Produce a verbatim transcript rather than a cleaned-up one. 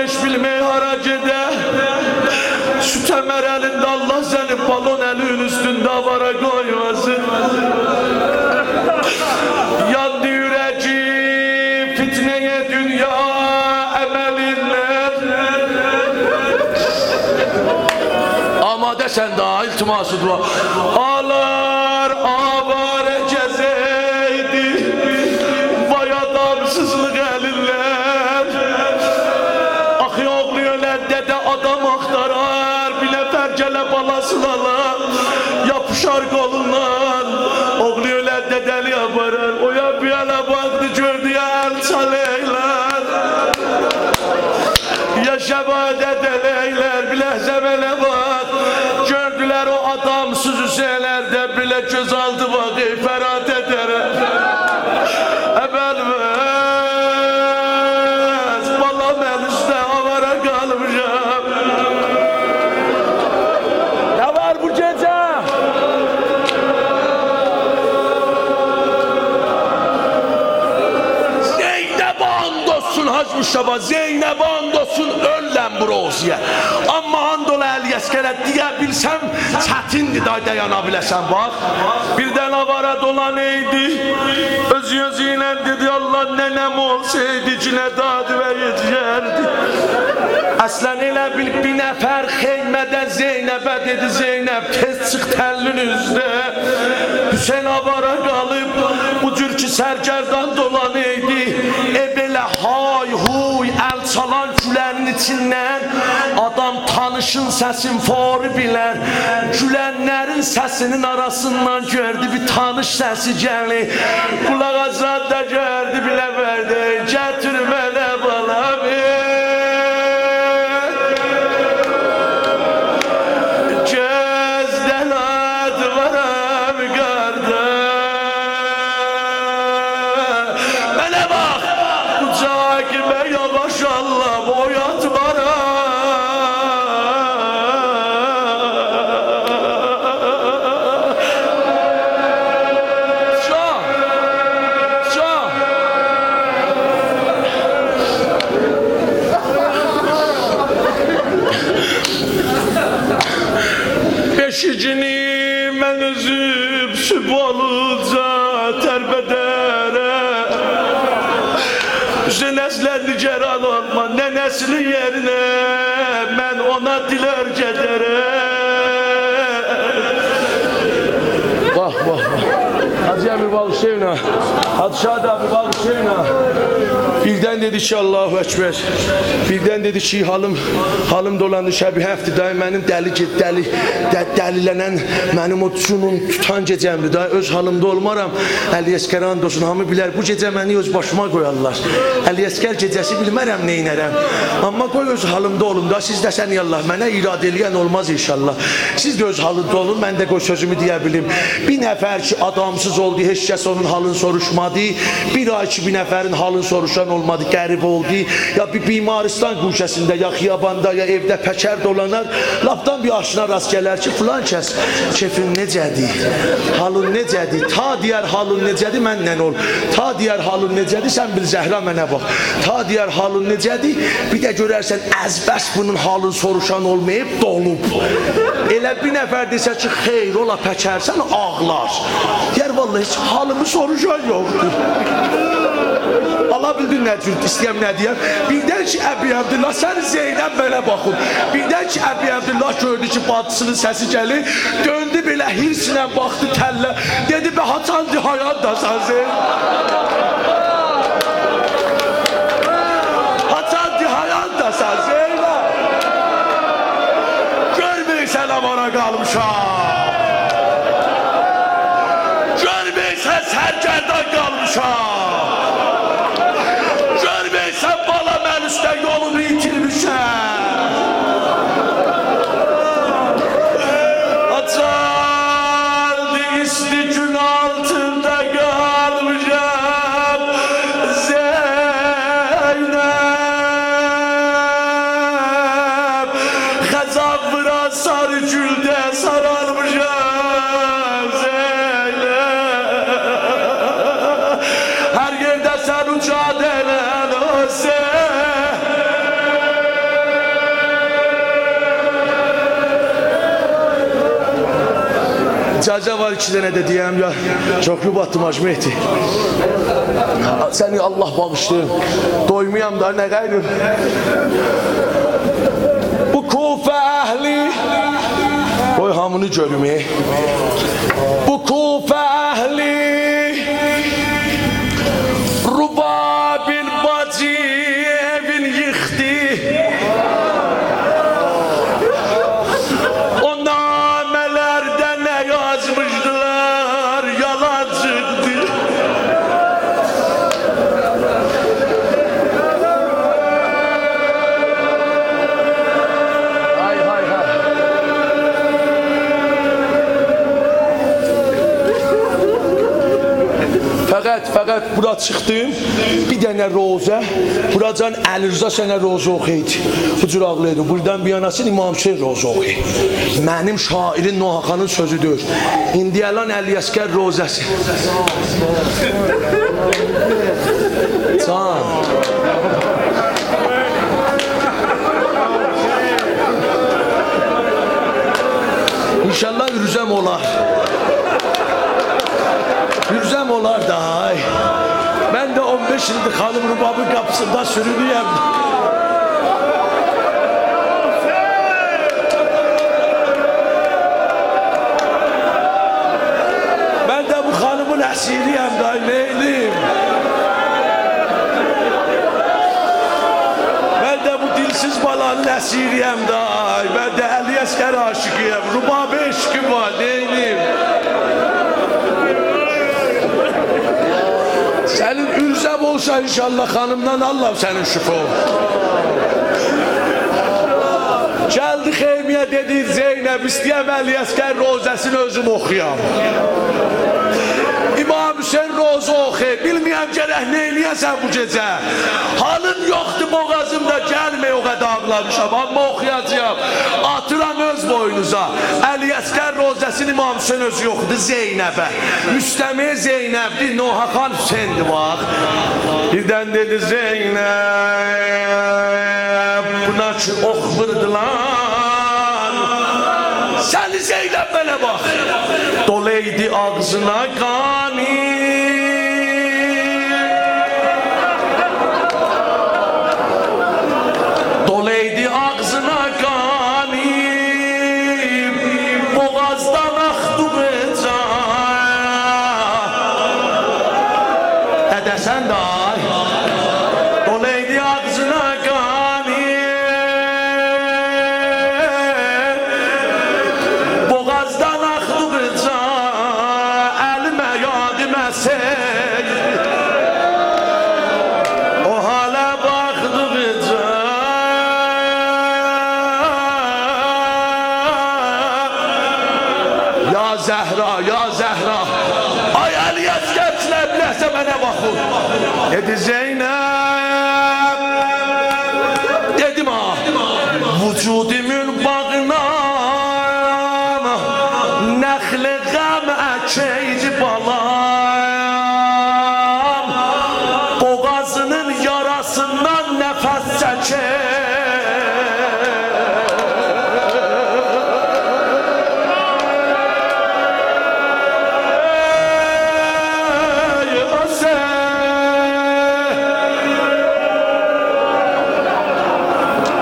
iş bilmeyi harac eder. Süt emer elinde Allah seni balon elin üstünde avara koymasın. Yandı yüreği fitneye dünya emelinler. Amade sen daha iltiması dua. Ağlar avare cezeydi. Vay adamsızlık elinler. Ahi oğluyorlar dede adam aktarar. Bir nefer gele balasın ala. Yapışar kolundan. Oğluyorlar dedeli yaparar. O ya bir yana baktı gördü ya el çaleyler. Ya şebadet eleyler. Bile zemele bak. Gördüler o adam süzüselerde bile göz aldı bakı ferat eder. Ebelmez balam el üstte avara kalmışam. Ne var bu gece? Zeynep andolsun Hacı Muştaba, Zeynep andolsun öllem bu roziye. Amma andol el yeskele diye bilsem çətindir da dayana biləsən bax. Birdən avara dolan eydi. Öz gözüyle dedi Allah nenem olsaydı cinə dadı və yetişərdi. Əslən elə bil bir nəfər xeymədə Zeynəbə dedi Zeynəb tez çıx təllin üzdə. Hüseyin avara qalıb bu cür ki sərgərdan dolan eydi. E belə hay huy el çalan gülənin içindən adam tanışın səsin fori bilər. Gülənlərin səsinin arasından gördü bir tanış səsi gəlir. Qulaq azad da gördü bilə verdi. Gətir mənə balam gözdən ad varam qarda. Mənə bax ucağa girmə yavaş Allah boyat varam. Beşicini mən üzüb sübhalıca tərbədərə. Nəslərini gəran olma, nənəsinin yerinə mən ona dilər gedərə. Vah vah vah. Hacı Əmir Balışevna, Hacı Şahid abi Balışevna. Birdən dedi ki Allahu Ekber. Birdən dedi ki halım halım dolandı şəbi həfti day mənim dəli dəli dəlilənən mənim o cunun tutan gecəmdir day öz halımda olmaram. Əli Eskəran dosun hamı bilər bu gecə məni öz başıma qoyarlar. Əli Eskər gecəsi bilmərəm nə inərəm. Amma qoy öz halımda olun da siz dəsən yallah mənə irad eləyən olmaz inşallah. Siz də öz halında olun mən də qoy sözümü deyə bilim. Bir nəfər ki adamsız oldu heç kəs onun halını soruşmadı. Bir ay ki bir nəfərin halını soruşan olmadı, qərib oldu. Ya bir bimaristan quşəsində, ya xiyabanda, ya evdə pəkər dolanar. Lapdan bir aşına rast gələr ki, filan kəs kefin necədir, halın necədir, ta deyər halın necədir, məndən ol. Ta deyər halın necədir, sən bil Zəhra mənə bax. Ta deyər halın necədir, bir də görərsən əzbəs bunun halını soruşan olmayıb, dolub. Elə bir nəfər desə ki, xeyr ola pəkərsən, ağlar. Deyər, vallahi heç halımı soruşan yoxdur. Allah bildin nə cür istəyəm nə deyəm. Birdən ki Əbi Əbdillah sən Zeynəb belə baxın. Birdən ki Əbi Əbdillah gördü ki bacısının səsi gəlir. Döndü belə hirslə baxdı təllə. Dedi be haçandı hayatdasan Zeynəb. Haçandı hayatdasan Zeynəb. Görməysən amana qalmışam. Görməysən sərgərdan qalmışam. Yolunu itirmişəm. Açardı isti gün altında qalmışam Zeynəb. Xəzab vıran sarı güldə sararmışam Zeynəb. Hər yerdə sən uca dələn o Zeynəb. İcazə var iki dənə də deyəm ya. Çox yubatdım Hacı Mehdi. Səni Allah bağışlayın. Doymayam da nə qayrım. Bu Kufə əhli qoy hamını görüm. Bu Kufə əhli Rubabil bacı evin yıxdı. O namələrdə nə yazmışdılar yalancıqdı. Hay hay hay. Fəqət, fəqət bura çıxdım, bir dənə rozə, buracan Əli Rıza sənə rozə oxuydu. Bu cür ağlaydı, buradan bir yanasın İmam Hüseyin rozə oxuydu. Mənim şairin Nohaxanın sözüdür. İndiyalan Əliyəskər rozəsi. Can. İnşallah ürüzəm olar. Yüzem olar da ay. Ben de on beş yıldır Hanım Rubab'ın kapısında sürünüyem. Ben de bu hanımın esiriyem da neyliyim. Ben de bu dilsiz balanın esiriyem da. Ben de Əliyəskər aşıkıyım. Rubab eşkim var neyliyim. Senin ülzem olsa inşallah hanımdan Allah senin şüphe ol. Geldi xeymiye dedi Zeynep istəyəm Əliyəskər rozəsini özüm oxuyam. İmam Hüseyin rozə oxuy. Bilməyəm gərək neyləyəsən bu gecə. Halın yoxdur boğazımda gəlmə o qədər ağlamışam. Amma oxuyacağım. Atıram öz boynuza. Əliyəskər rozəsini İmam Hüseyin özü yoxdur Zeynəbə. Müstəmi Zeynəbdir. Nohaxan Hüseyindir bax. Birdən dedi Zeynəb buna ki oxvurdular. Səni Zeynəb mənə bax. Doleydi ağzına qani. Doleydi ağzına qani. Boğazdan axdı qıca. Ədəsən də ay. Doleydi ağzına qani. Boğazdan axdı qıca. Əlimə yadimə sey. O halə baxdı qıca. Ya Zəhra, ya Zəhra. Ay Əliyəskər biləsə mənə baxın. Dedi Zeynəb. Dedim ha. Vücudimin bağına nəxli qəm əkeydi balam. Boğazının yarasından nəfəs çəkir.